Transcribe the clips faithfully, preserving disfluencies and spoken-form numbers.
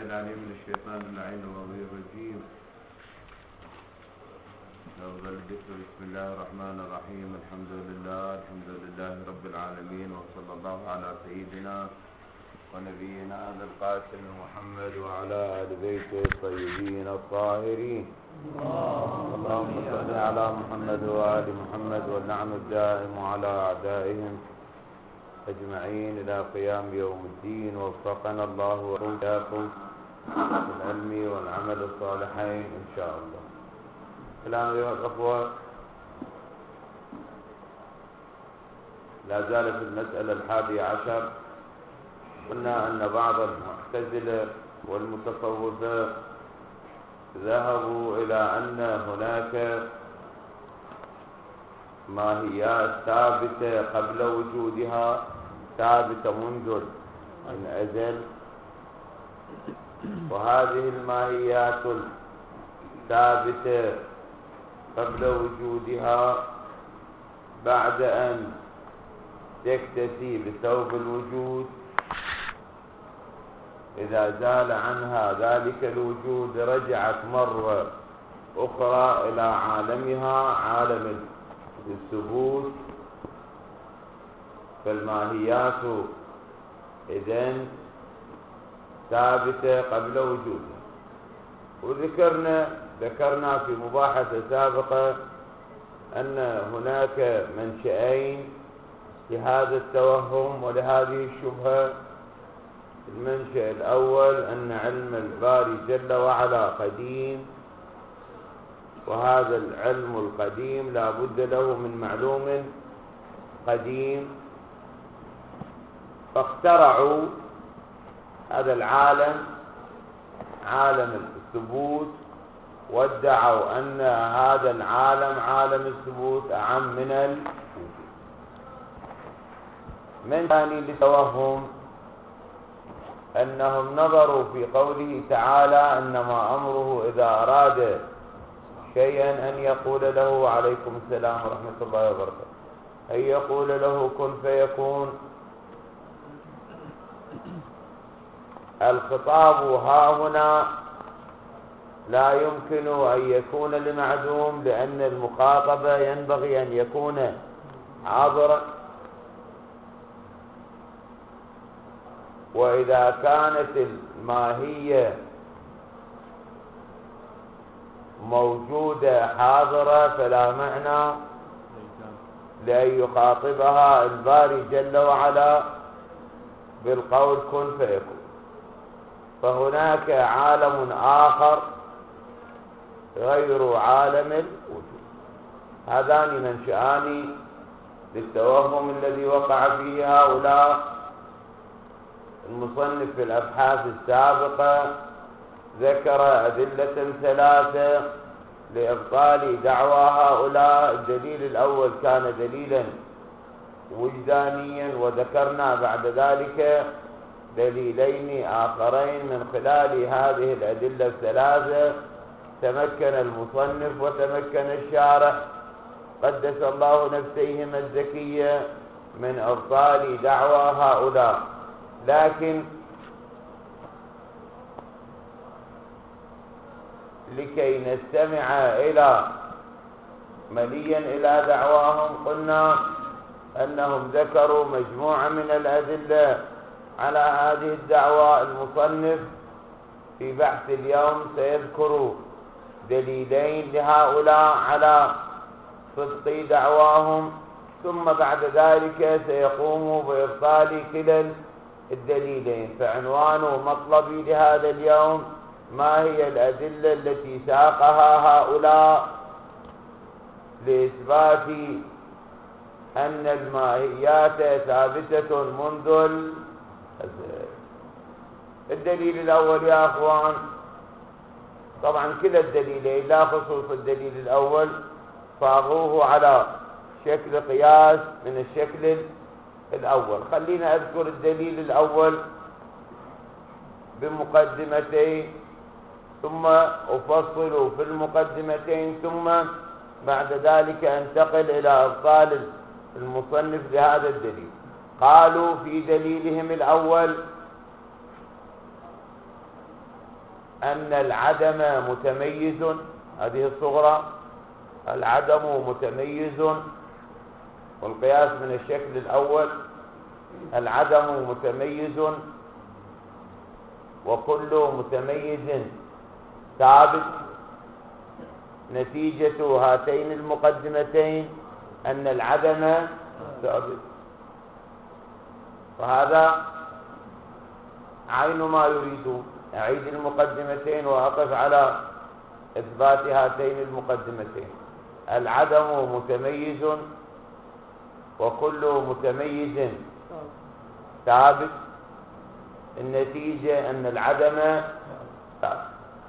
العليم من الشيطان اللعين الرجيم الرجيم. أفضل الذكر بسم الله الرحمن الرحيم. الحمد لله الحمد لله رب العالمين، وصلى الله على سيدنا ونبينا أبي القاسم محمد وعلى آل بيته الطيبين الطاهرين. اللهم صل على محمد وآل محمد، واللعن الدائم على أعدائهم أجمعين إلى قيام يوم الدين. وفقنا الله وإياكم في العلم والعمل الصالحين إن شاء الله. الآن أيها الأخوة، لا زال في المسألة الحادية عشر. قلنا أن بعض المعتزلة والمتصوفة ذهبوا إلى أن هناك ماهيات ثابتة قبل وجودها، ثابتة منذ الأزل، وهذه الماهيات الثابتة قبل وجودها بعد أن تكتسي بثوب الوجود، إذا زال عنها ذلك الوجود رجعت مرة أخرى إلى عالمها، عالم الثبوت. فالماهيات إذن ثابتة قبل وجودها. وذكرنا ذكرنا في مباحثة سابقة أن هناك منشأين لهذا التوهم ولهذه الشبهة. المنشأ الأول أن علم الباري جل وعلا قديم، وهذا العلم القديم لا بد له من معلوم قديم، فاخترعوا هذا العالم، عالم الثبوت، وادعوا أن هذا العالم عالم الثبوت أعم من الوجود. من ثاني للتوهم أنهم نظروا في قوله تعالى أنما أمره إذا أراد شيئا أن يقول له، عليكم السلام ورحمة الله وبركاته، أن يقول له كن فيكون. الخطاب ها هنا لا يمكن أن يكون لمعدوم، لأن المخاطبة ينبغي أن يكون حاضرا. وإذا كانت الماهية موجودة حاضرة فلا معنى لأن يخاطبها الباري جل وعلا بالقول كن فيكون. فهناك عالم آخر غير عالم الوجود. هذان منشآن للتوهم الذي وقع فيه هؤلاء. المصنف في الأبحاث السابقة ذكر أدلة ثلاثة لإبطال دعوى هؤلاء. الدليل الأول كان دليلا وجدانيا، وذكرنا بعد ذلك دليلين آخرين. من خلال هذه الأدلة الثلاثة تمكن المصنف وتمكن الشارح قدس الله نفسيهما الزكية من إبطال دعوى هؤلاء. لكن لكي نستمع إلى مليا إلى دعواهم، قلنا أنهم ذكروا مجموعة من الأدلة على هذه الدعوة. المصنف في بحث اليوم سيذكر دليلين لهؤلاء على صدق دعواهم، ثم بعد ذلك سيقوم بإبطال كلا الدليلين. فعنوان مطلبي لهذا اليوم ما هي الأدلة التي ساقها هؤلاء لإثبات أن الماهيات ثابتة منذ الأزل. الدليل الأول يا أخوان، طبعا كلا الدليلين لا خصوص الدليل الأول، فاغوه على شكل قياس من الشكل الأول. خلينا أذكر الدليل الأول بمقدمتين، ثم أفصل في المقدمتين، ثم بعد ذلك أنتقل إلى أبطال المصنف لهذا الدليل. قالوا في دليلهم الأول أن العدم متميز، هذه الصغرى، العدم متميز، والقياس من الشكل الأول، العدم متميز وكل متميز ثابت. نتيجة هاتين المقدمتين أن العدم ثابت، وهذا عين ما يريد. أعيد المقدمتين وأقف على إثبات هاتين المقدمتين. العدم متميز وكل متميز ثابت. النتيجة أن العدم ثابت.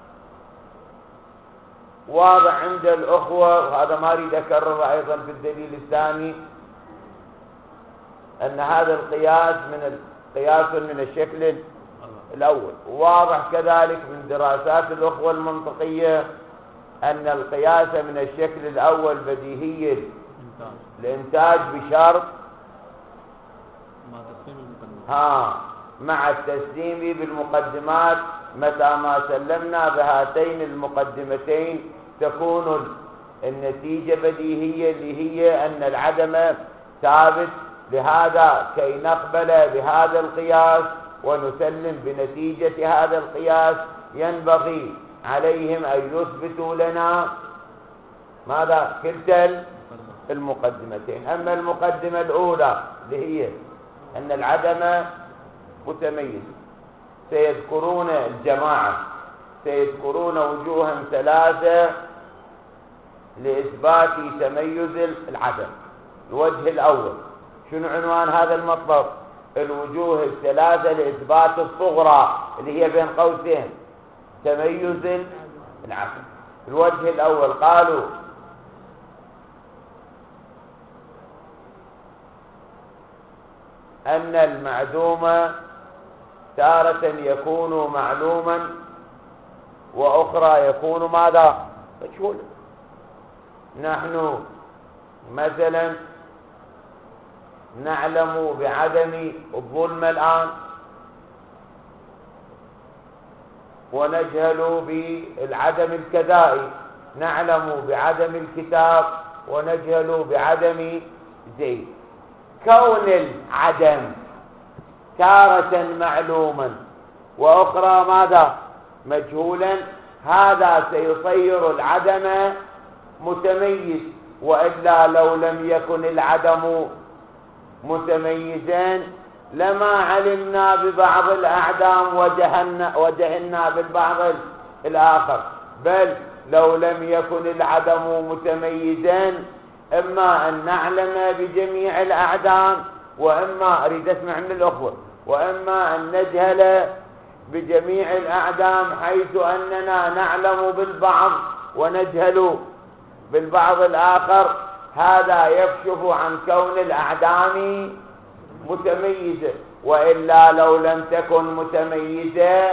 واضح عند الأخوة، وهذا ما أريد أكرره أيضا في الدليل الثاني، أن هذا القياس من قياس من الشكل الأول. واضح كذلك من دراسات الأخوة المنطقية أن القياس من الشكل الأول بديهي الإنتاج بشرط ها مع التسليم بالمقدمات. متى ما سلمنا بهاتين المقدمتين تكون النتيجة بديهية، اللي هي أن العدم ثابت. لهذا كي نقبل بهذا القياس ونسلم بنتيجة هذا القياس ينبغي عليهم أن يثبتوا لنا ماذا؟ كلتا المقدمتين. أما المقدمة الأولى اللي هي أن العدم متميز، سيذكرون الجماعة سيذكرون وجوها ثلاثة لإثبات تميز العدم. الوجه الأول، شنو عنوان هذا المطلب؟ الوجوه الثلاثة لإثبات الصغرى اللي هي بين قوسين تميز العدم. الوجه الأول قالوا أن المعدوم تارة يكون معلوما وأخرى يكون ماذا؟ مجهولا. نحن مثلا نعلم بعدم الظلم الآن، ونجهل بالعدم الكذائي. نعلم بعدم الكتاب ونجهل بعدم زيد. كون العدم تارة معلوما وأخرى ماذا؟ مجهولا، هذا سيصير العدم متميز. وإلا لو لم يكن العدم متميزا لما علمنا ببعض الأعدام وجهلنا, وجهلنا بالبعض الآخر. بل لو لم يكن العدم متميزا إما أن نعلم بجميع الأعدام، وإما أريد أسمع من الأخوة، وإما أن نجهل بجميع الأعدام حيث أننا نعلم بالبعض ونجهل بالبعض الآخر. هذا يكشف عن كون الأعدام متميزة. وإلا لو لم تكن متميزة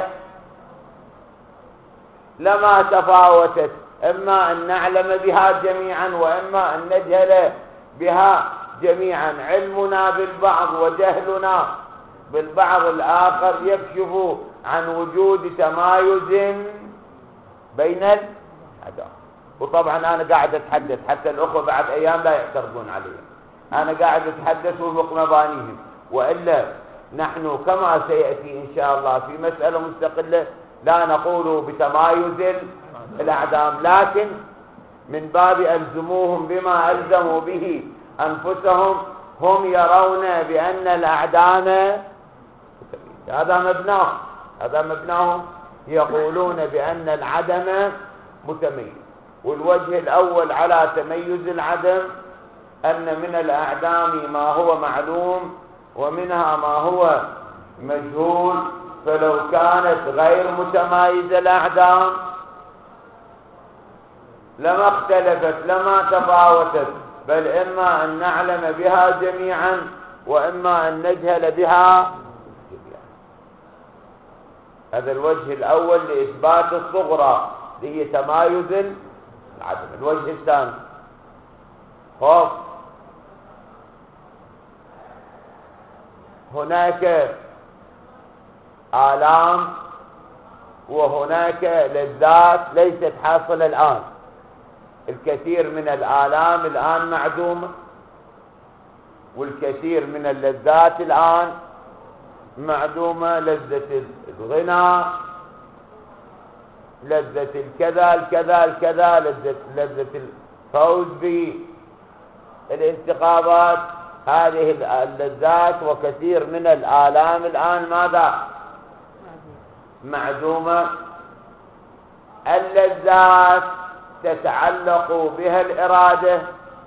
لما تفاوتت، إما أن نعلم بها جميعا وإما أن نجهل بها جميعا. علمنا بالبعض وجهلنا بالبعض الآخر يكشف عن وجود تمايز بين الأعدام. وطبعا أنا قاعد أتحدث، حتى الأخوة بعد أيام لا يعترضون علي، أنا قاعد أتحدث وفق مبانيهم. وإلا نحن كما سيأتي إن شاء الله في مسألة مستقلة لا نقول بتمايز الأعدام، لكن من باب ألزموهم بما ألزموا به أنفسهم. هم يرون بأن الأعدام، هذا مبناه هذا مبناهم، يقولون بأن العدم متميز. والوجه الأول على تميز العدم أن من الأعدام ما هو معلوم ومنها ما هو مجهول. فلو كانت غير متمايزة الأعدام لما اختلفت لما تفاوتت، بل إما أن نعلم بها جميعا وإما أن نجهل بها جميعا. هذا الوجه الأول لإثبات الصغرى اللي هي تمايز العدم. الوجه الثاني، خوف هناك آلام وهناك لذات ليست حاصلة الآن. الكثير من الآلام الآن معدومة، والكثير من اللذات الآن معدومة. لذة الغنى، لذة الكذا الكذا الكذا، لذة, لذة الفوز بالانتخابات، هذه اللذات وكثير من الآلام الآن ماذا؟ معدومة. اللذات تتعلق بها الإرادة،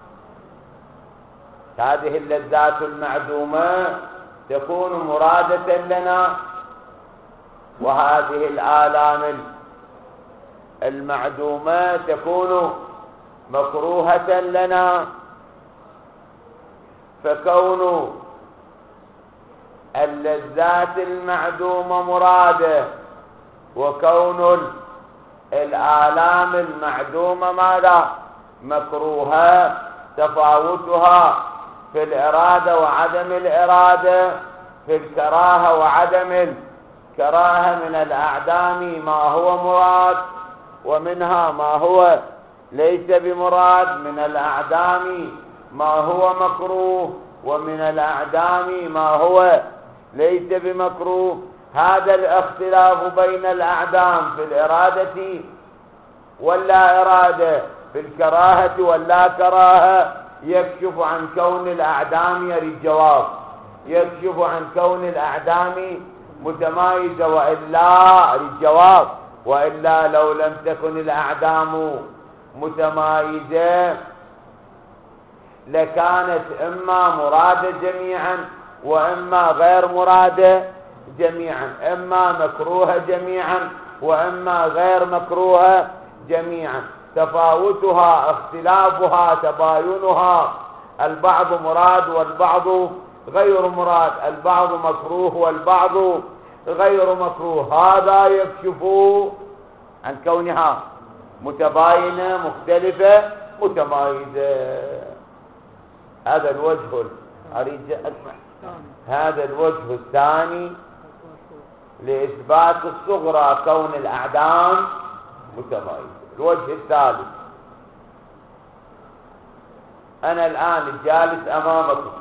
هذه اللذات المعدومة تكون مرادة لنا، وهذه الآلام المعدومة تكون مكروهة لنا. فكون اللذات المعدومة مرادة، وكون الآلام المعدومة ماذا؟ مكروهة. تفاوتها في الإرادة وعدم الإرادة، في الكراهة وعدم الكراهة. من الأعدام ما هو مراد، ومنها ما هو ليس بمراد. من الأعدام ما هو مكروه، ومن الأعدام ما هو ليس بمكروه. هذا الاختلاف بين الأعدام في الإرادة ولا إرادة، في الكراهة ولا كراهة، يكشف عن كون الأعدام الجواب، يكشف عن كون الأعدام متمايزة، وإلا الجواب، وإلا لو لم تكن الأعدام متمايزة لكانت إما مرادة جميعا وإما غير مرادة جميعا، إما مكروهة جميعا وإما غير مكروهة جميعا. تفاوتها، اختلافها، تباينها، البعض مراد والبعض غير مراد، البعض مكروه والبعض غير مكروه. هذا يكشف عن كونها متباينة مختلفة متمايزة. هذا الوجه أريد أسمع هذا الوجه الثاني لإثبات الصغرى، كون الأعدام متمايزة. الوجه الثالث، أنا الآن جالس أمامكم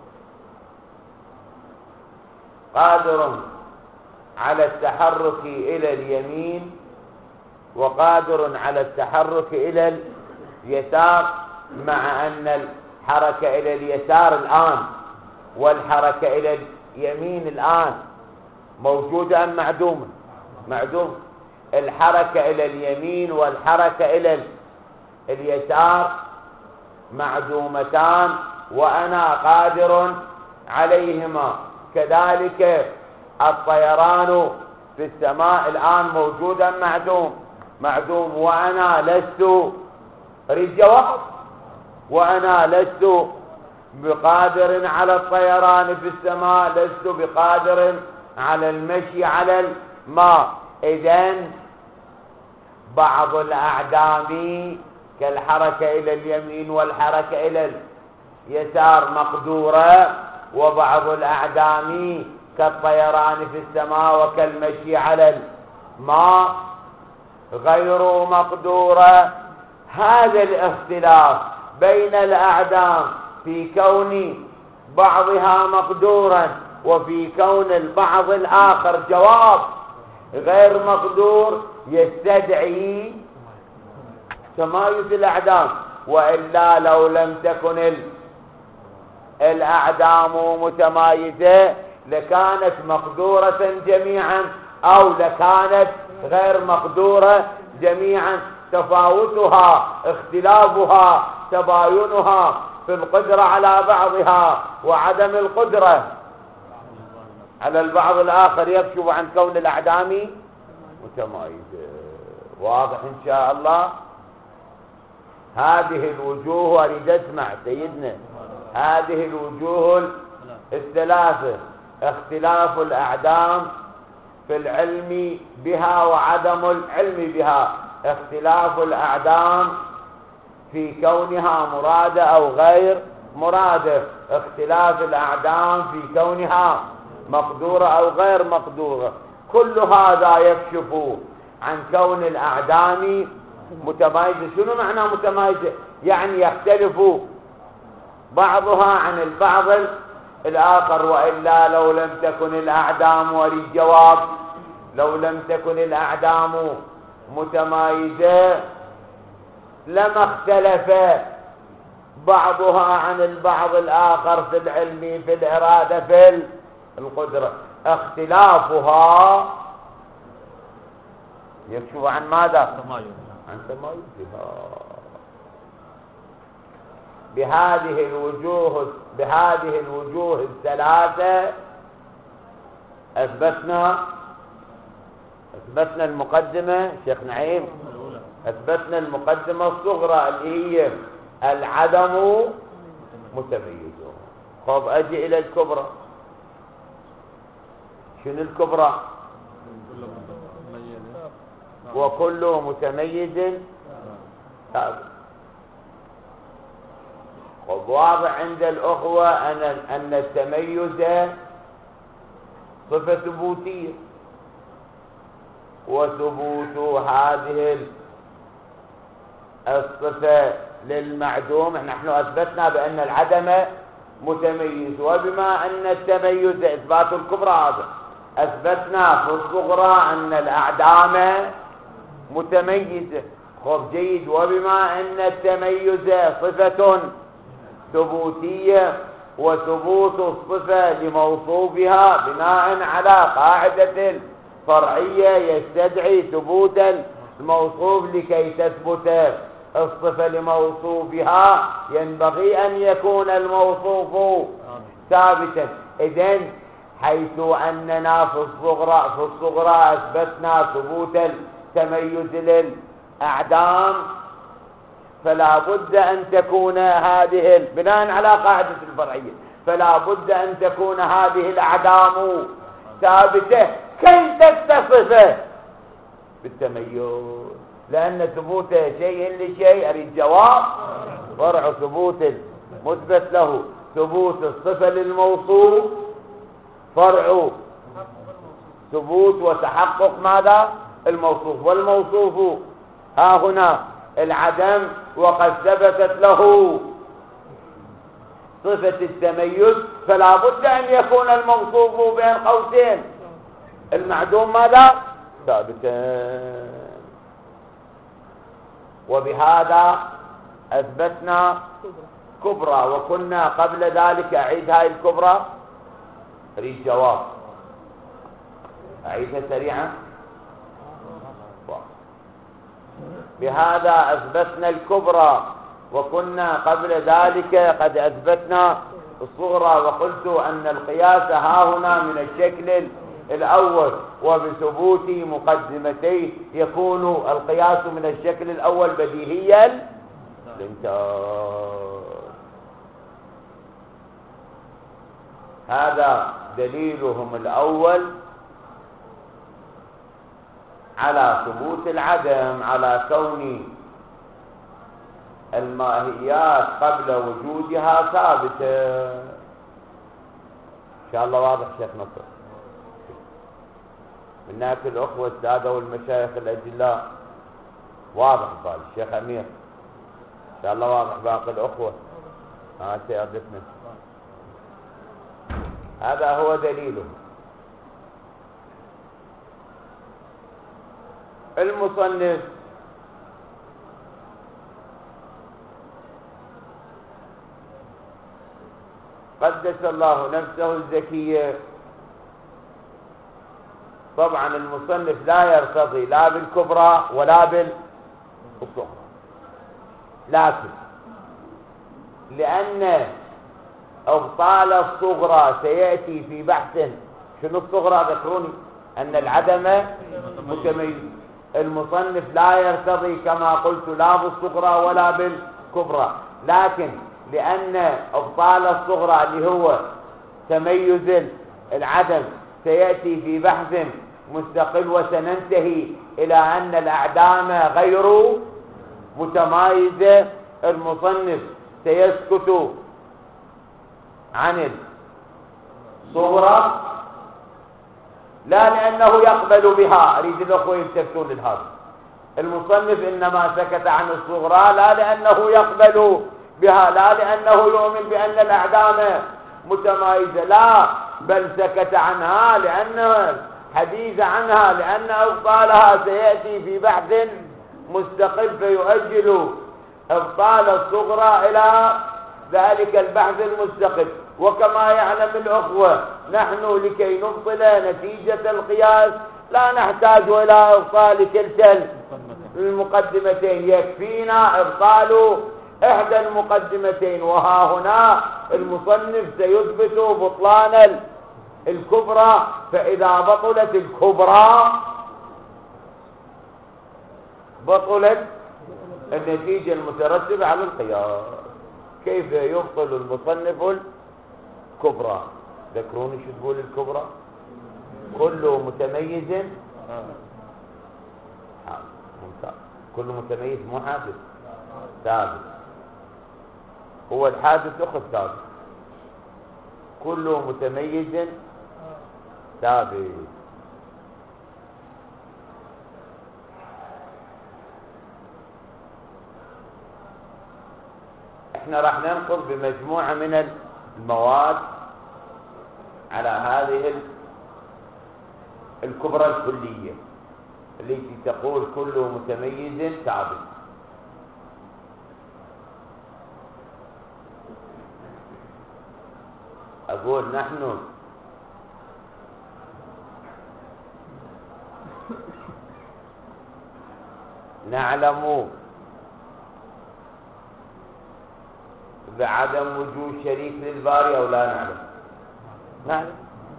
قادر على التحرك إلى اليمين وقادر على التحرك إلى اليسار، مع أن الحركة إلى اليسار الآن والحركة إلى اليمين الآن موجودة أم معدومة؟ معدومة. الحركة إلى اليمين والحركة إلى اليسار معدومتان، وأنا قادر عليهما. كذلك الطيران في السماء الآن موجود أم معدوم؟ معدوم. وأنا لست رجواب، وأنا لست بقادر على الطيران في السماء، لست بقادر على المشي على الماء. إذن بعض الأعدام كالحركة إلى اليمين والحركة إلى اليسار مقدورة، وبعض الأعدام كالطيران في السماء وكالمشي على الماء غير مقدورة. هذا الاختلاف بين الأعدام في كون بعضها مقدورا وفي كون البعض الآخر جواب غير مقدور يستدعي تمايز الأعدام، وإلا لو لم تكن الأعدام متمايزة لكانت مقدورة جميعا أو لكانت غير مقدورة جميعا. تفاوتها، اختلافها، تباينها في القدرة على بعضها وعدم القدرة على البعض الآخر يكشف عن كون الأعدام متمايزة. واضح إن شاء الله؟ هذه الوجوه أريد أسمع سيدنا، هذه الوجوه الثلاثة: اختلاف الأعدام في العلم بها وعدم العلم بها، اختلاف الأعدام في كونها مرادة أو غير مرادة، اختلاف الأعدام في كونها مقدورة أو غير مقدورة. كل هذا يكشف عن كون الأعدام متمايزة. شنو معنى متمايزة؟ يعني يختلف بعضها عن البعض الآخر، وإلا لو لم تكن الأعدام، وللجواب لو لم تكن الأعدام متمايزة لما اختلف بعضها عن البعض الآخر في العلم، في الإرادة، في القدرة. اختلافها يكشف عن ماذا؟ عن تمايزها. بهذه الوجوه بهذه الوجوه الثلاثة أثبتنا أثبتنا المقدمة شيخ نعيم أثبتنا المقدمة الصغرى اللي هي العدم متميز. خب أجي إلى الكبرى. شنو الكبرى؟ وكل متميز ثابت. خب واضح عند الأخوة أن أن التميز صفة ثبوتية، وثبوت هذه الصفة للمعدوم. نحن أثبتنا بأن العدم متميز، وبما أن التميز إثبات الكبرى هذا أثبتنا في الصغرى أن الأعدام متميزة. خب جيد، وبما أن التميز صفة ثبوتية، وثبوت الصفة لموصوفها بناء على قاعدة فرعية يستدعي ثبوت الموصوف. لكي تثبت الصفة لموصوفها ينبغي أن يكون الموصوف ثابتا. إذن حيث أننا في الصغرى في الصغرى أثبتنا ثبوت التميز للأعدام، فلا بد أن تكون هذه بناء على قاعدة الفرعية فلا بد أن تكون هذه الأعدام ثابتة كي تتصف بالتميز، لأن ثبوت شيء لشيء الجواب فرع ثبوت مثبت له. ثبوت الصفة للموصوف فرع ثبوت وتحقق ماذا؟ الموصوف. والموصوف ها هنا العدم، وقد ثبتت له صفة التميز، فلا بد أن يكون الموصوف بين قوسين المعدوم ماذا؟ ثابتا. وبهذا أثبتنا كبرى. وكنا قبل ذلك أعيد هاي الكبرى، أريد جواب أعيدها سريعا. بهذا أثبتنا الكبرى، وكنا قبل ذلك قد أثبتنا الصغرى. وقلت أن القياس ها هنا من الشكل الأول، وبثبوت مقدمتيه يكون القياس من الشكل الأول بديهيا الانتهاء. هذا دليلهم الأول على ثبوت العدم، على كون الماهيات قبل وجودها ثابتة. إن شاء الله واضح شيخ نصر؟ من هناك الأخوة السادة والمشايخ الأجلاء واضح قال الشيخ أمير. إن شاء الله واضح باقي الأخوة. ها سيادتنا هذا هو دليله. المصنف قدس الله نفسه الزكية، طبعا المصنف لا يرتضي لا بالكبرى ولا بالصغرى، لكن لأن أبطال الصغرى سيأتي في بحث. شنو الصغرى؟ ذكروني أن العدم متميز. المصنف لا يرتضي كما قلت لا بالصغرى ولا بالكبرى، لكن لأن أبطال الصغرى اللي هو تميز العدم سيأتي في بحث مستقل، وسننتهي إلى أن الأعدام غير متمايزة. المصنف سيسكت عن الصغرى لا لأنه يقبل بها. أريد الأخوة يلتفتون لهذا. المصنف إنما سكت عن الصغرى لا لأنه يقبل بها، لا لأنه يؤمن بأن الأعدام متمايزة، لا، بل سكت عنها لأن حديث عنها لأن أبطالها سيأتي في بحث مستقل، فيؤجل أبطال الصغرى إلى ذلك البحث المستقل. وكما يعلم الأخوة نحن لكي نبطل نتيجة القياس لا نحتاج إلى إبطال كلتا المقدمتين، يكفينا إبطال إحدى المقدمتين. وها هنا المصنف سيثبت بطلان الكبرى، فإذا بطلت الكبرى بطلت النتيجة المترتبة على القياس. كيف يبطل المصنف الكبرى؟ ذكروني شو تقول الكبرى؟ كل متميز ممتاز. كل متميز مو حادث، ثابت. هو الحادث أخذ ثابت. كل متميز ثابت. احنا راح ننقض بمجموعة من المواد على هذه الكبرى الكلية التي تقول كل متميز ثابت. أقول نحن نعلم بعدم وجود شريك للباري أو لا نعلم؟ نعلم.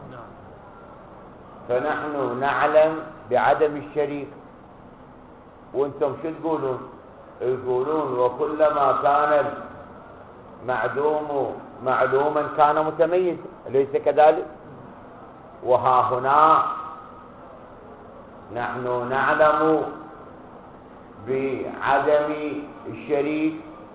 فنحن نعلم بعدم الشريك، وانتم شو تقولون؟ يقولون وكلما كان المعدوم معلوما كان متميزا، أليس كذلك؟ وها هنا نحن نعلم بعدم الشريك،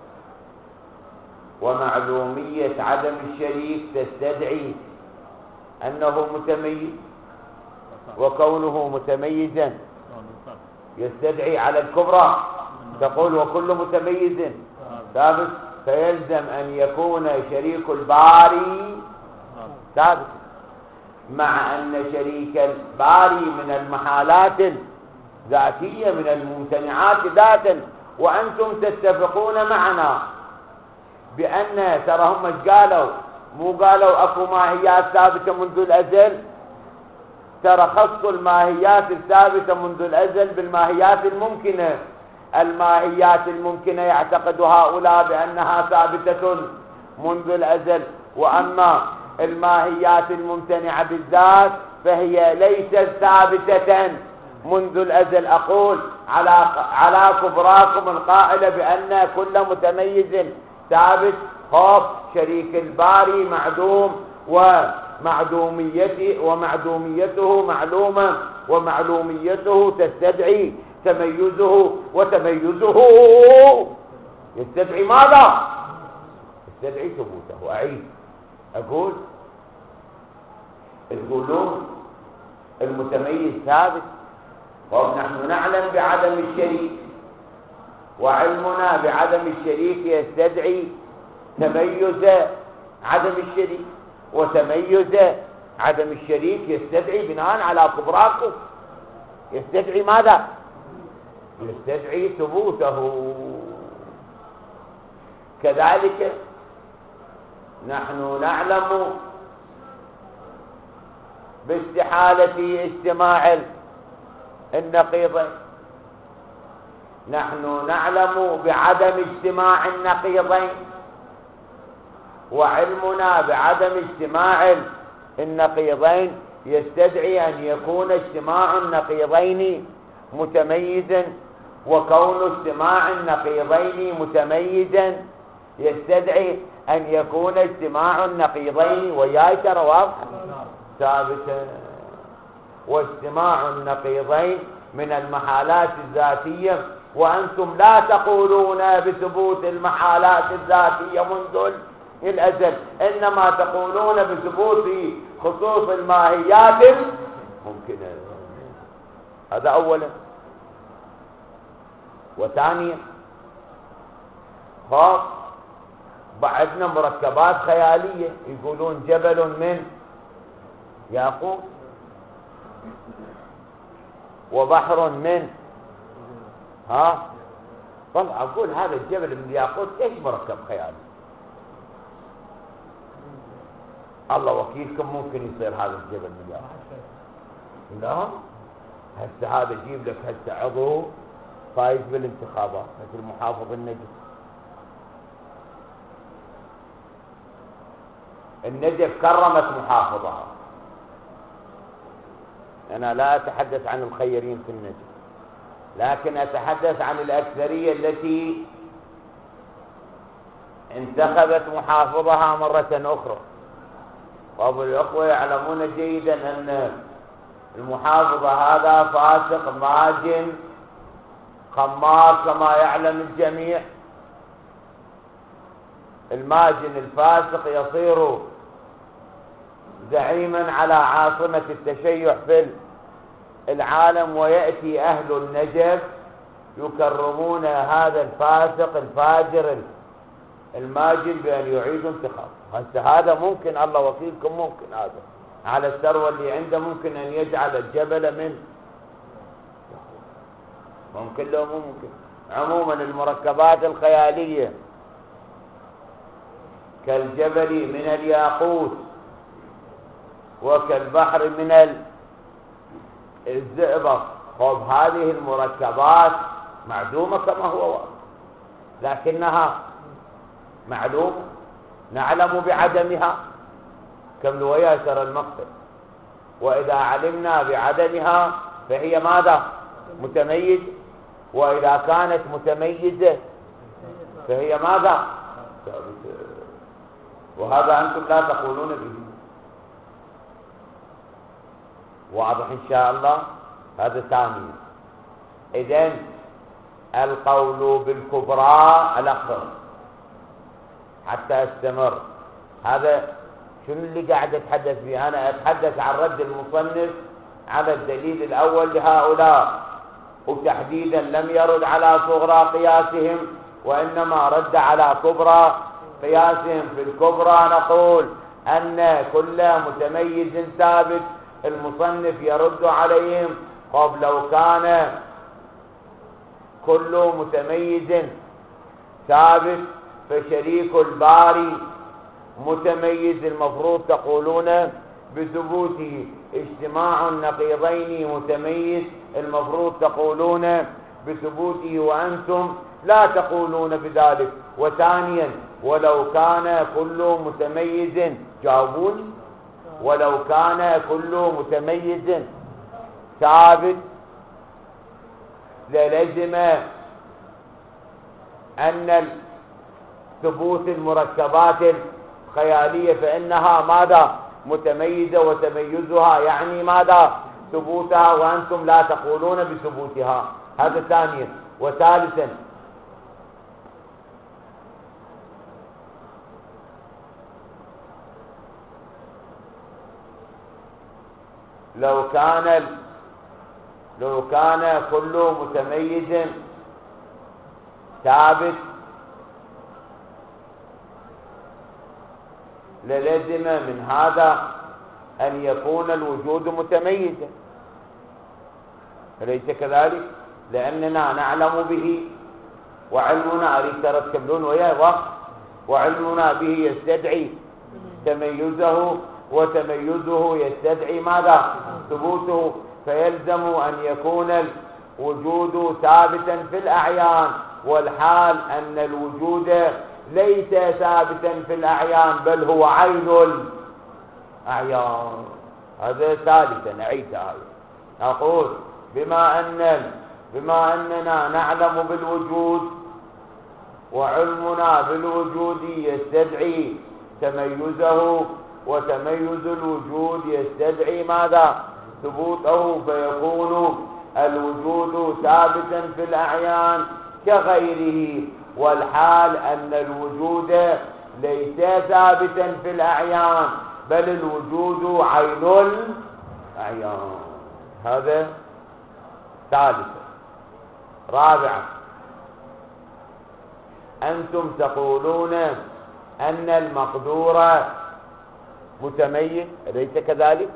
ومعلومية عدم الشريك تستدعي أنه متميز، وكونه متميزا يستدعي على الكبرى تقول وكل متميز ثابت، فيلزم أن يكون شريك الباري ثابت، مع أن شريك الباري من المحالات الذاتية من الممتنعات ذاتا. وأنتم تتفقون معنا بأن ترى هم ايش قالوا؟ مو قالوا أكو ماهيات ثابتة منذ الأزل؟ ترى خصوا الماهيات الثابتة منذ الأزل بالماهيات الممكنة. الماهيات الممكنة يعتقد هؤلاء بأنها ثابتة منذ الأزل، وأما الماهيات الممتنعة بالذات فهي ليست ثابتة منذ الأزل. أقول على على كبراكم القائلة بأن كل متميز ثابت، خوف شريك الباري معدوم ومعدوميته ومعدوميته معلومة، ومعلوميته تستدعي تميزه، وتميزه يستدعي ماذا؟ يستدعي ثبوته. أعيد أقول تقولون المتميز ثابت، ونحن نعلم بعدم الشريك، وعلمنا بعدم الشريك يستدعي تميز عدم الشريك، وتميز عدم الشريك يستدعي بناء على كبراكم يستدعي ماذا؟ يستدعي ثبوته. كذلك نحن نعلم باستحالة اجتماع النقيضين، نحن نعلم بعدم اجتماع النقيضين، وعلمنا بعدم اجتماع النقيضين يستدعي أن يكون اجتماع النقيضين متميزا، وكون اجتماع النقيضين متميزا يستدعي أن يكون اجتماع النقيضين وياي ترى واضحة ثابتا. واجتماع النقيضين من المحالات الذاتية، وأنتم لا تقولون بثبوت المحالات الذاتية منذ الأزل، إنما تقولون بثبوت خصوص الماهيات ممكن. هذا أولا. وثانيا خاص بعدنا مركبات خيالية، يقولون جبل من ياقوت وبحر من ها. طبعا أقول هذا الجبل من الياقوت ايش مركب خيالي؟ الله وكيلكم ممكن يصير هذا الجبل من الياقوت. لا هسه هذا جيب لك هسه عضو فايز بالانتخابات مثل محافظ النجف. النجف كرمت محافظها. أنا لا أتحدث عن الخيرين في النجف، لكن أتحدث عن الأكثرية التي انتخبت محافظها مرة أخرى. وأبو الأخوة يعلمون جيدا أن المحافظة هذا فاسق ماجن خمار كما يعلم الجميع. الماجن الفاسق يصير زعيما على عاصمة التشيع في العالم، ويأتي أهل النجف يكرمون هذا الفاسق الفاجر الماجن بأن يعيدوا انتخابه. هسه هذا ممكن، الله وكيلكم ممكن هذا على الثروة اللي عنده ممكن أن يجعل الجبل من ممكن لو ممكن. عموما المركبات الخيالية كالجبل من الياقوت وكالبحر من الزئبق، خب هذه المركبات معدومة كما هو واضح، لكنها معلومة نعلم بعدمها كم وياسر المقصد. وإذا علمنا بعدمها فهي ماذا؟ متميزة. وإذا كانت متميزة فهي ماذا؟ وهذا أنتم لا تقولون به. واضح إن شاء الله. هذا ثانيا. إذن القول بالكبرى الأخر حتى استمر. هذا شنو اللي قاعد أتحدث فيه؟ أنا أتحدث عن رد المصنف على الدليل الأول لهؤلاء، وتحديدا لم يرد على صغرى قياسهم وإنما رد على كبرى قياسهم. في الكبرى نقول أن كل متميز ثابت. المصنف يرد عليهم قبل لو كان كل متميز ثابت فشريك الباري متميز، المفروض تقولون بثبوته. اجتماع النقيضين متميز، المفروض تقولون بثبوته، وأنتم لا تقولون بذلك. وثانيا ولو كان كل متميز، جاوبوني، ولو كان كل متميز ثابت للزم أن ثبوت المركبات الخيالية فإنها ماذا؟ متميزة، وتميزها يعني ماذا؟ ثبوتها، وأنتم لا تقولون بثبوتها. هذا ثانيا. وثالثا لو كان لو كان كل متميز ثابت للزم من هذا أن يكون الوجود متميزا، أليس كذلك؟ لأننا نعلم به وعلمنا، أريد ترتبون وياه وقت، وعلمنا به يستدعي تميزه، وتميزه يستدعي ماذا؟ ثبوته. فيلزم أن يكون الوجود ثابتا في الأعيان، والحال أن الوجود ليس ثابتا في الأعيان بل هو عين الأعيان. هذا ثالثا. نعيد هذا. أقول بما أن بما أننا نعلم بالوجود وعلمنا بالوجود يستدعي تميزه، وتميز الوجود يستدعي ماذا؟ ثبوته. فيكون الوجود ثابتا في الأعيان كغيره، والحال أن الوجود ليس ثابتا في الأعيان بل الوجود عين الأعيان. هذا ثالثا. رابعا، أنتم تقولون أن المقدور متميز، أليس كذلك؟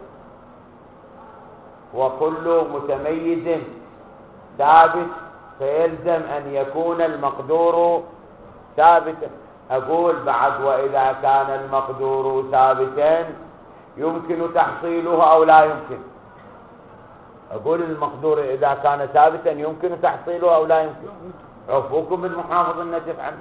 وكل متميز ثابت، فيلزم أن يكون المقدور ثابتا. أقول بعد وإذا كان المقدور ثابتا يمكن تحصيله أو لا يمكن. أقول المقدور إذا كان ثابتا يمكن تحصيله أو لا يمكن. عفوكم بالمحافظ النجف عنه.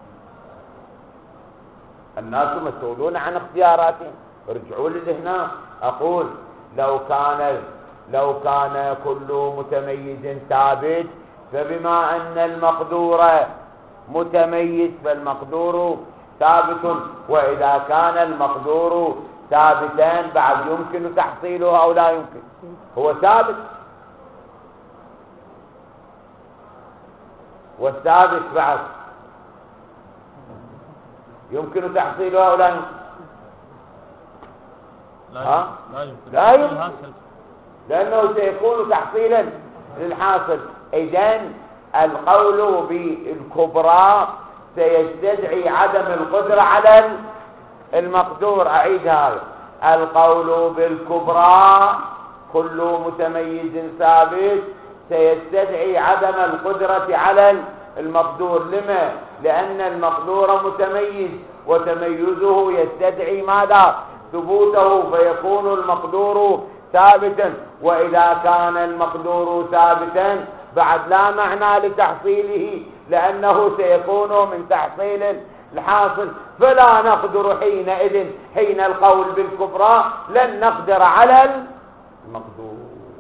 الناس مسؤولون عن اختياراتهم، ارجعوا لي هنا. أقول لو كان لو كان كل متميز ثابت، فبما أن المقدور متميز فالمقدور ثابت، وإذا كان المقدور ثابتان بعد يمكن تحصيله أو لا يمكن. هو ثابت، والثابت بعد يمكن تحصيله أو لا يمكن. ها؟ لا يمكن. لا يمكن، لأنه سيكون تحصيلا للحاصل. إذن القول بالكبرى سيستدعي عدم القدرة على المقدور. أعيد هذا: القول بالكبرى كل متميز ثابت سيستدعي عدم القدرة على المقدور. لما؟ لأن المقدور متميز، وتميزه يستدعي ماذا؟ ثبوته، فيكون المقدور ثابتا. وإذا كان المقدور ثابتا بعد لا معنى لتحصيله، لأنه سيكون من تحصيل الحاصل. فلا نقدر حينئذ حين القول بالكبرى لن نقدر على المقدور.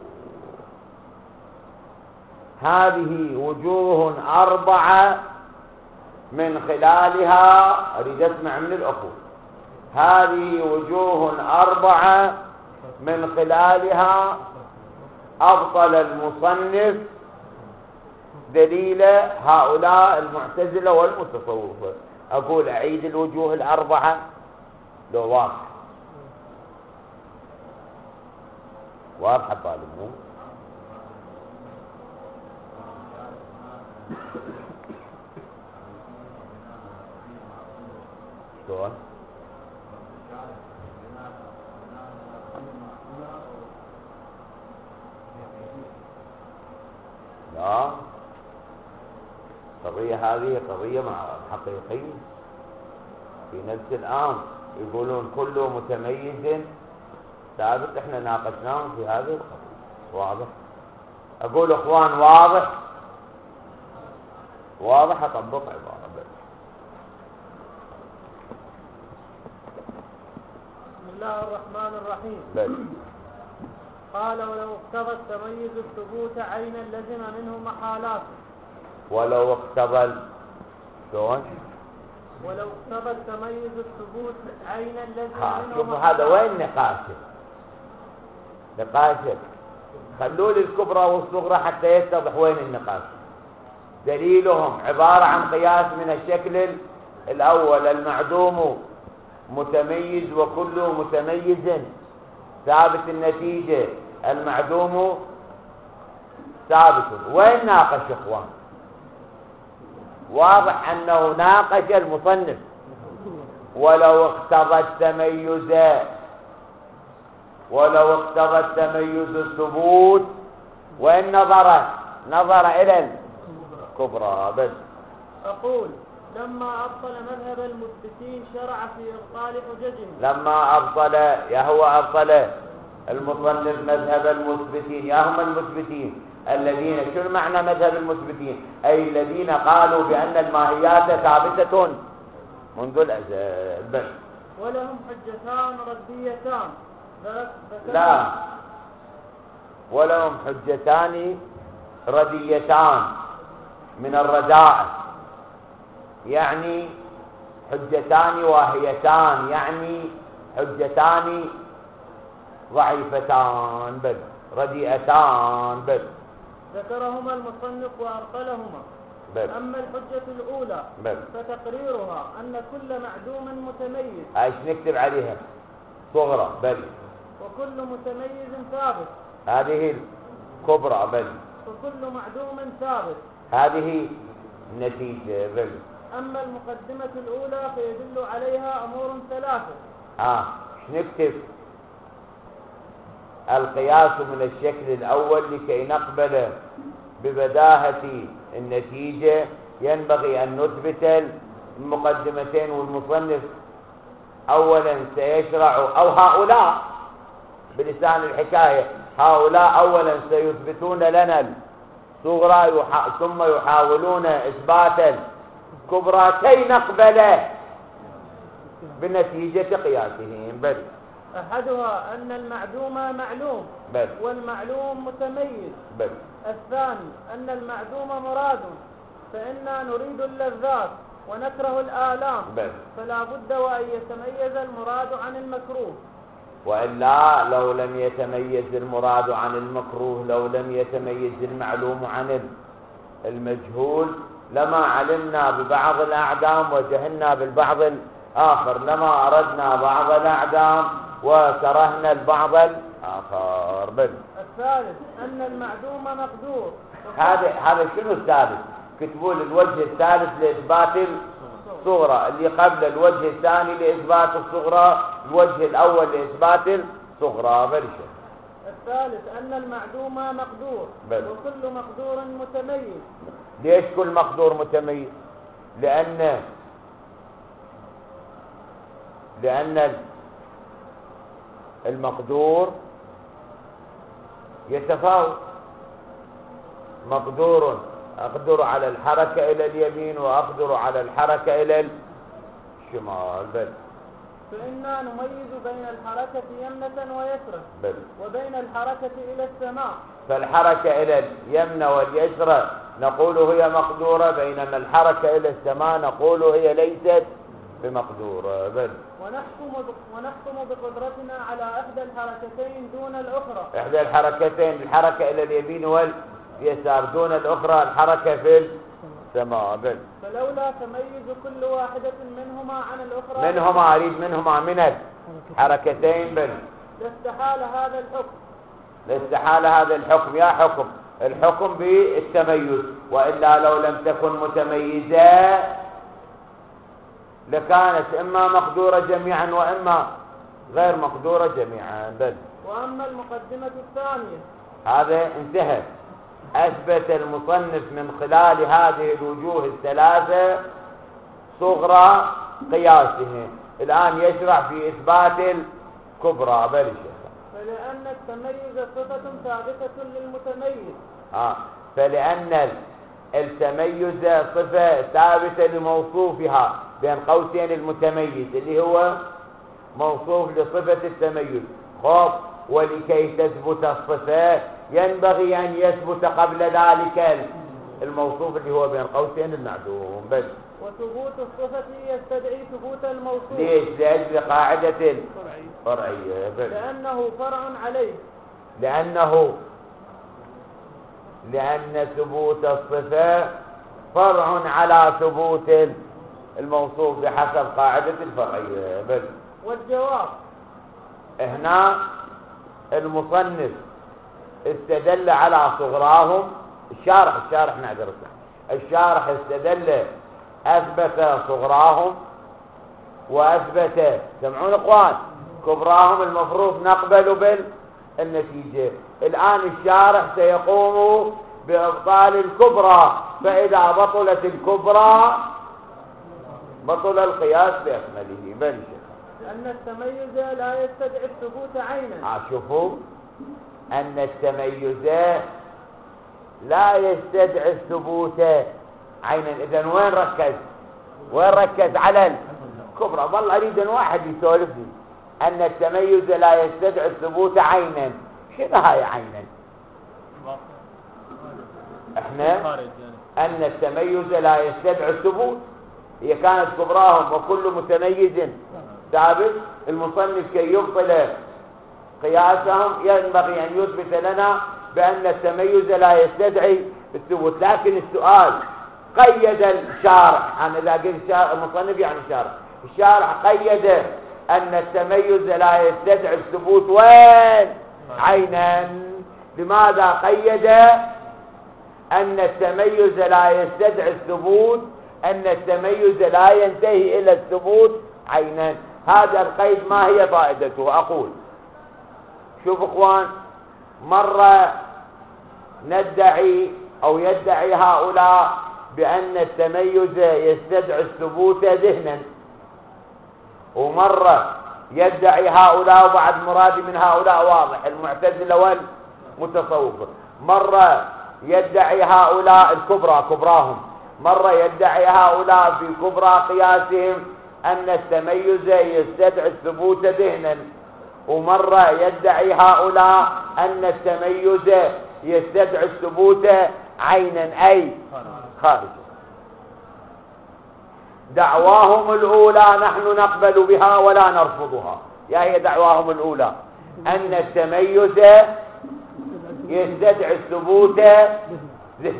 هذه وجوه أربعة من خلالها أريد أسمع من الأخوة. هذه وجوه أربعة من خلالها أبطل المصنف دليل هؤلاء المعتزلة والمتصوفة. أقول أعيد الوجوه الأربعة لو واضح واضح طالب. شلون؟ لا، القضية هذه قضية حقيقية في نفس الآن. يقولون كل متميز ثابت، احنا ناقشناهم في هذه القضية. واضح؟ أقول إخوان واضح واضح أطبق عبارة بس. بسم الله الرحمن الرحيم. بس. قال: ولو اقتضى التميز الثبوت عينا لزم منه محالات. ولو اقتضى شلون؟ ولو اقتضى التميز الثبوت عينا لزم ها منه شوفوا محالات. هذا وين نقاشه؟ نقاشه خلوا لي الكبرى والصغرى حتى يتضح وين النقاش. دليلهم عبارة عن قياس من الشكل الأول: المعدوم متميز وكل متميز ثابت النتيجة، المعدوم ثابت. وين ناقش اخوان؟ واضح أنه ناقش المصنف. ولو اقتضى التميز ولو اقتضى التميز الثبوت، وإن نظر نظر إلى الكبرى بس. أقول: لما أبطل مذهب المثبتين شرع في إبطال حججهم. لما أبطل يا هو أبطل المصنف مذهب المثبتين. يا هم المثبتين الذين، شو معنى مذهب المثبتين؟ أي الذين قالوا بأن الماهيات ثابتة منذ الأزل بس. ولهم حجتان رديتان. لا، ولهم حجتان رديتان من الرداء، يعني حجتان واهيتان، يعني حجتان ضعيفتان بل رديئتان بل. ذكرهما المصنف وأرقلهما بل. أما الحجة الأولى بل. فتقريرها أن كل معدوم متميز. ايش نكتب عليها؟ صغرى بل. وكل متميز ثابت. هذه كبرى بل فكل معدوم ثابت. هذه النتيجة بل. أما المقدمة الأولى فيدل عليها أمور ثلاثة. آه نكتب القياس من الشكل الأول لكي نقبل ببداهة النتيجة. ينبغي أن نثبت المقدمتين، والمصنف أولا سيشرع، أو هؤلاء بلسان الحكاية، هؤلاء أولا سيثبتون لنا الصغرى يح... ثم يحاولون إثبات الكبرى كي نقبل بنتيجة قياسهم. بل أحدها أن المعدوم معلوم بل. والمعلوم متميز. بل. الثاني أن المعدوم مراد، فإنا نريد اللذات ونكره الآلام، بل. فلا بد وأن يتميز المراد عن المكروه، وإلا لو لم يتميز المراد عن المكروه، لو لم يتميز المعلوم عن المجهول، لما علمنا ببعض الأعدام وجهلنا بالبعض الآخر، لما أردنا بعض الأعدام وكرهنا البعض الآخر. بل. الثالث أن المعدوم مقدور. هذا هذا شنو الثالث؟ كتبوا الوجه الثالث لإثبات الصغرى، اللي قبل الوجه الثاني لإثبات الصغرى، الوجه الأول لإثبات الصغرى. برشة. الثالث أن المعدوم مقدور. بل. وكل مقدور متميز. ليش كل مقدور متميز؟ لأن لأن المقدور يتفاوت. مقدور أقدر على الحركة إلى اليمين وأقدر على الحركة إلى الشمال. بل. فإنا نميز بين الحركة يمنة ويسرى، بل. وبين الحركة إلى السماء. فالحركة إلى اليمنى واليسرى نقول هي مقدورة، بينما الحركة إلى السماء نقول هي ليست بمقدورة. بل. ونحكم ونحكم بقدرتنا على إحدى الحركتين دون الأخرى. إحدى الحركتين الحركة إلى اليمين واليسار، دون الأخرى الحركة في السماء. بل. فلولا تميز كل واحدة منهما عن الأخرى، منهما أريد منهما من الحركتين. بل. لاستحال هذا الحكم. لاستحال هذا الحكم. يا حكم الحكم بالتميز، وإلا لو لم تكن متميزة لكانت إما مقدورة جميعا وإما غير مقدورة جميعا. بل. وأما المقدمة الثانية هذا انتهى. أثبت المصنف من خلال هذه الوجوه الثلاثة صغرى قياسه. الآن يشرع في إثبات الكبرى. بل. فلأن التميز صفة ثابتة للمتميز. آه. فلأن التميز صفة ثابتة لموصوفها، بين قوسين المتميز اللي هو موصوف لصفة التميز. خب ولكي تثبت الصفة ينبغي أن يثبت قبل ذلك الموصوف اللي هو بين قوسين المعدوم. بس. وثبوت الصفة يستدعي ثبوت الموصوف. ليش؟ لأجل قاعدة فرعية. لأنه فرع عليه. لأنه لأن ثبوت الصفة فرع على ثبوت الموصوف بحسب قاعدة الفرعية. بل. والجواب هنا المصنف استدل على صغراهم. الشارح الشارح نعذر الشارح استدل أثبت صغراهم وأثبت، سمعون اخوان، كبراهم المفروض نقبل بالنتيجة. الآن الشارح سيقوم بإبطال الكبرى، فإذا بطلت الكبرى بطل القياس بأكمله. بل. أن التميز لا يستدعي الثبوت عينا. شوفوا أن التميز لا يستدعي الثبوت عينا. إذن وين ركز؟ وين ركز على الكبرى؟ والله أريد أن واحد يسولفني. أن التميز لا يستدعي الثبوت عينا. شنو هاي عينا؟ احنا أن التميز لا يستدعي الثبوت. هي كانت كبراهم وكل متميز ثابت. المصنف كي يبطل قياسهم ينبغي أن يثبت لنا بأن التميز لا يستدعي الثبوت. لكن السؤال قيد الشارح، أنا إذا قلت المصنف يعني الشارح، الشارح قيد أن التميز لا يستدعي الثبوت وين؟ عينا. لماذا قيد أن التميز لا يستدعي الثبوت، أن التميز لا ينتهي إلى الثبوت عينا؟ هذا القيد ما هي فائدته؟ أقول شوف اخوان، مرة ندعي أو يدعي هؤلاء بأن التميز يستدعي الثبوت ذهنا، ومرة يدعي هؤلاء، وبعد مرادي من هؤلاء واضح، المعتزلة والمتصوفة، مرة يدعي هؤلاء الكبرى كبراهم، مرة يدعي هؤلاء في كبرى قياسهم أن التميز يستدعي الثبوت ذهنا، ومرة يدعي هؤلاء أن التميز يستدعي الثبوت عينا أي خارج. دعواهم الأولى نحن نقبل بها ولا نرفضها، يا هي دعواهم الأولى أن التميز يستدعي الثبوت ذهني،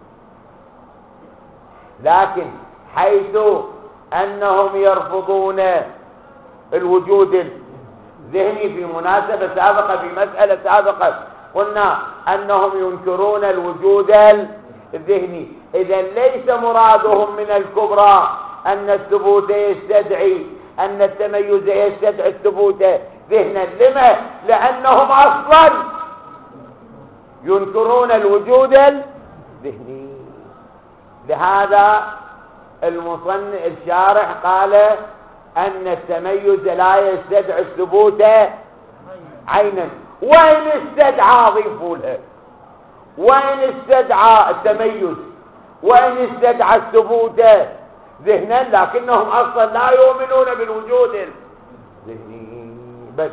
لكن حيث أنهم يرفضون الوجود الذهني في مناسبة سابقة، في مسألة سابقة قلنا أنهم ينكرون الوجود الذهني، إذا ليس مرادهم من الكبرى أن الثبوت يستدعي، أن التميز يستدعي الثبوت ذهنا. لما؟ لأنهم أصلا ينكرون الوجود الذهني. لهذا المصنف الشارح قال أن التميز لا يستدعي الثبوت عينا، وإن استدعى ضيفوا له، وإن استدعى التميز، وإن استدعى الثبوت ذهنا، لكنهم أصلا لا يؤمنون بالوجود الذهني. بس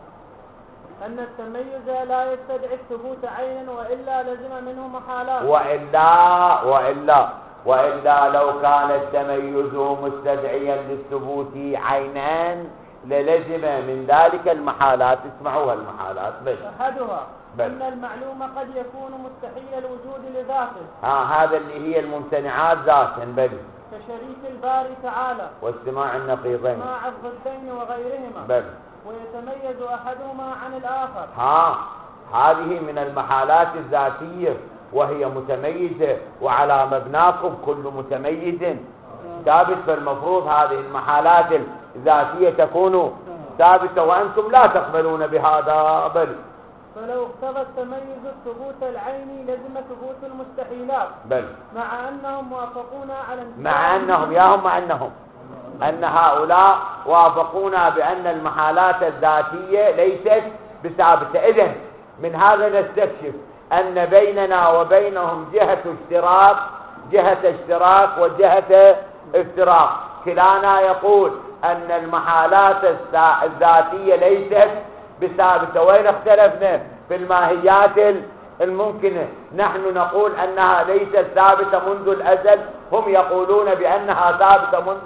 أن التميز لا يستدعي الثبوت عينا، وإلا لزم منه محالات، وإلا وإلا وإلا لو كان التميز مستدعيا للثبوت عينا للزم من ذلك المحالات. اسمعوها المحالات. بس أحدها بس. أن المعلوم قد يكون مستحيل الوجود لذاته، ها هذا اللي هي الممتنعات ذاتا، بل كشريك الباري تعالى واستماع النقيضين، مع الضدين وغيرهما، بل ويتميز أحدهما عن الآخر. ها هذه من المحالات الذاتية، وهي متميزة، وعلى مبناكم كل متميز ثابت، فالمفروض هذه المحالات الذاتية تكون ثابتة، وأنتم لا تقبلون بهذا. بل فلو اقتضى التميز الثبوت العيني لزم ثبوت المستحيلات، بل مع أنهم وافقونا على مع أنهم يا هم مع أنهم أن هؤلاء وافقونا بأن المحالات الذاتية ليست بثابتة. إذن من هذا نستكشف أن بيننا وبينهم جهة اشتراك، جهة اشتراك وجهة افتراق. كلانا يقول أن المحالات الذاتية ليست بثابتة. وين اختلفنا؟ في الماهيات الممكنة. نحن نقول أنها ليست ثابتة منذ الأزل، هم يقولون بأنها ثابتة منذ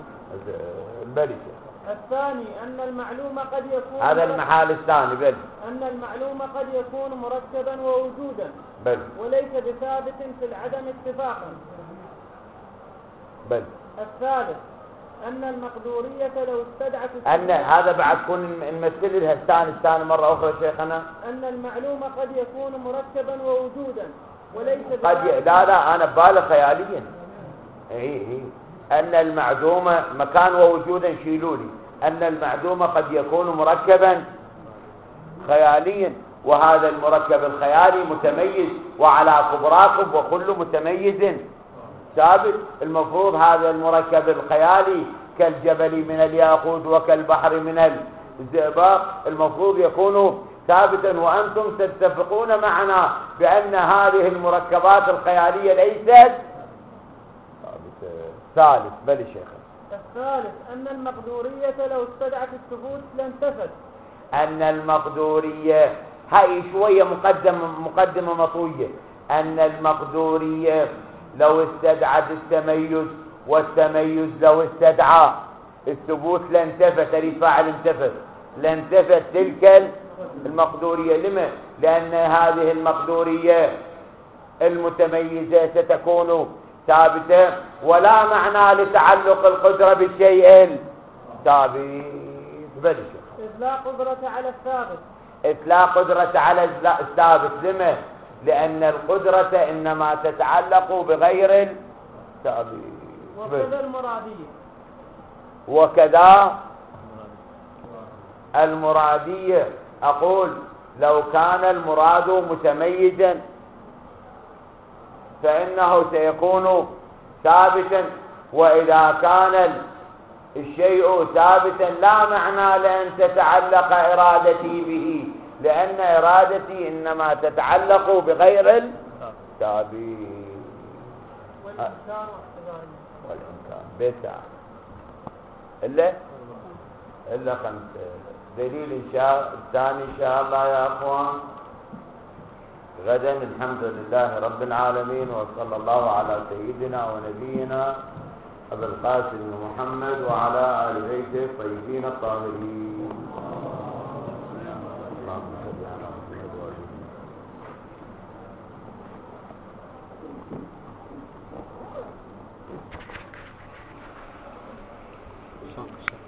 البلد. الثاني أن المعلوم قد يكون، هذا المحال الثاني، بل أن المعلوم قد يكون مركبا ووجودا، بل وليس بثابت في العدم اتفاقا. بل الثالث أن المقدورية لو استدعت أن هذا بعد كون نمثل لها الثاني الثاني مرة أخرى شيخنا، أن المعلوم قد يكون مركبا ووجودا وليس قد ي... لا لا أنا بالغ خياليا. إيه إيه أن المعدوم مكان ووجودا شيلولي، أن المعدوم قد يكون مركبا خياليا، وهذا المركب الخيالي متميز، وعلى كبراكم وكل متميز ثابت. المفروض هذا المركب الخيالي كالجبل من الياقوت وكالبحر من الزئبق المفروض يكون ثابتا، وأنتم تتفقون معنا بأن هذه المركبات الخيالية ليست ثالث. بل شيخ الثالث أن المقدورية لو استدعت الثبوت لانتفت. أن المقدورية هاي شوية مقدمة مقدمة مطوية. أن المقدورية لو استدعت التميز، والتميز لو استدعى الثبوت لانتفت، الفاعل انتفت، لانتفت تلك المقدورية. لما؟ لأن هذه المقدورية المتميزة ستكون ثابتة، ولا معنى لتعلق القدرة بالشيء الثابت. بل إذ لا قدرة على الثابت، لا قدرة على الثابت. لما؟ لأن القدرة إنما تتعلق بغير الثابت. وكذا المرادية. وكذا المرادية. أقول لو كان المراد متميزا فإنه سيكون ثابتا، وإذا كان الشيء ثابتا لا معنى لأن تتعلق إرادتي به، لأن إرادتي إنما تتعلق بغير الثابت. والإنكار والإنكار بيسا إلا إلا خمسة. دليل إن شاء الثاني إن شاء الله يا أخوان غدا. الحمد لله رب العالمين، وصلى الله على سيدنا ونبينا أبي القاسم محمد وعلى آل بيته الطيبين الطاهرين. اللهم صل على محمد وآله.